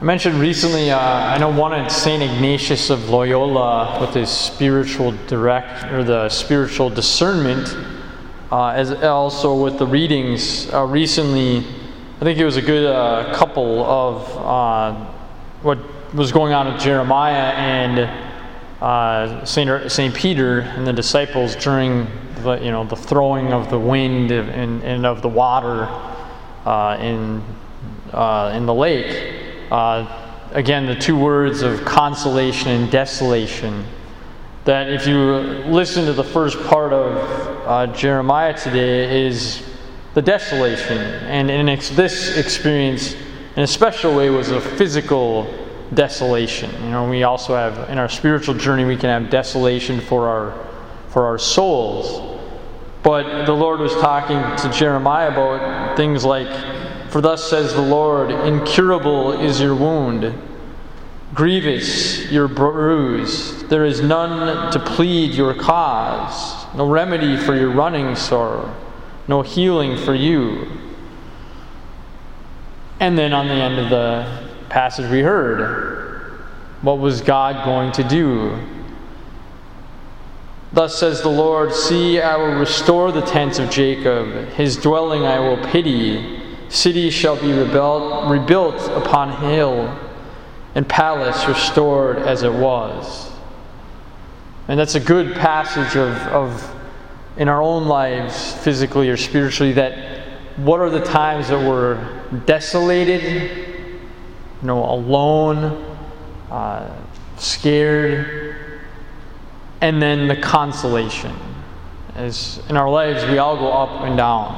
mentioned recently, I know one at St. Ignatius of Loyola with his spiritual the spiritual discernment, as also with the readings recently. I think it was a good couple of what was going on with Jeremiah and Saint Peter and the disciples during the throwing of the wind and of the water in the lake. Again, the two words of consolation and desolation. That if you listen to the first part of Jeremiah today is the desolation. And this experience, in a special way, was a physical desolation. We also have, in our spiritual journey, we can have desolation for our souls. But the Lord was talking to Jeremiah about things like, "For thus says the Lord, incurable is your wound, grievous your bruise. There is none to plead your cause, no remedy for your running sorrow, no healing for you." And then on the end of the passage we heard, what was God going to do? "Thus says the Lord, see, I will restore the tents of Jacob, his dwelling I will pity. City shall be rebuilt upon hill, and palace restored as it was." And that's a good passage of in our own lives, physically or spiritually, that what are the times that we're desolated, alone, scared, and then the consolation. As in our lives, we all go up and down.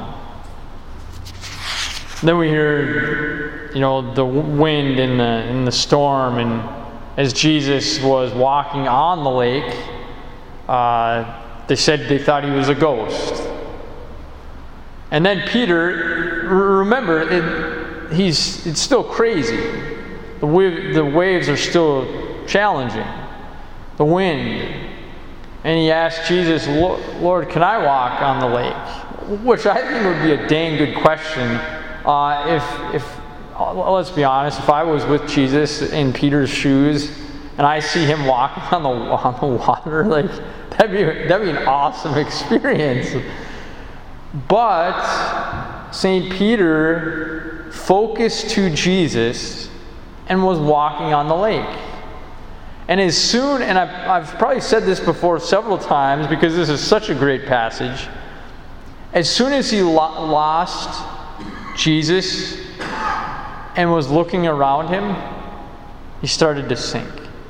Then we hear, the wind in the storm, and as Jesus was walking on the lake, they said they thought he was a ghost. And then Peter, remember, it's still crazy. The waves are still challenging. The wind. And he asked Jesus, "Lord, can I walk on the lake?" Which I think would be a dang good question. If let's be honest, if I was with Jesus in Peter's shoes and I see him walking on the water, that'd be an awesome experience. But St. Peter focused to Jesus and was walking on the lake. And as soon, and I've probably said this before several times because this is such a great passage, as soon as he lost Jesus and was looking around him, he started to sink.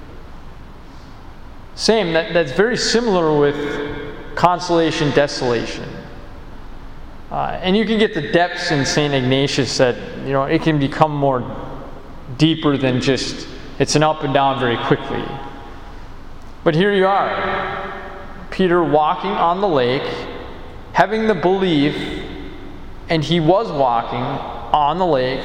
Same, that's very similar with consolation, desolation. And you can get the depths in St. Ignatius that, it can become more deeper than just, it's an up and down very quickly. But here you are, Peter walking on the lake, having the belief, and he was walking on the lake,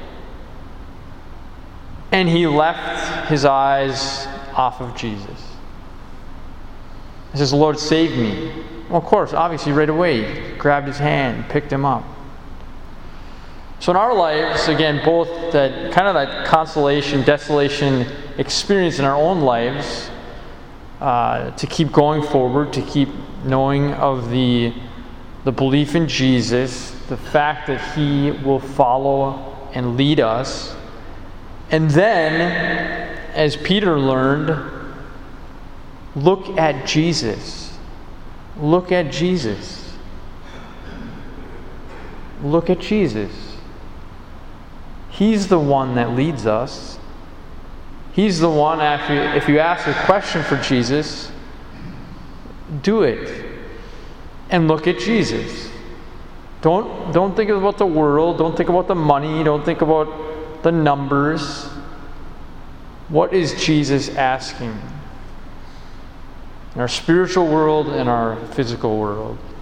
and he left his eyes off of Jesus. He says, "Lord, save me." Well, of course, obviously, right away, grabbed his hand, picked him up. So in our lives, again, both that consolation, desolation experience in our own lives, to keep going forward, to keep knowing of the belief in Jesus, the fact that he will follow and lead us. And then, as Peter learned, look at Jesus. Look at Jesus. Look at Jesus. He's the one that leads us. He's the one, if you ask a question for Jesus, do it. And look at Jesus. Don't think about the world. Don't think about the money. Don't think about the numbers. What is Jesus asking? In our spiritual world and our physical world.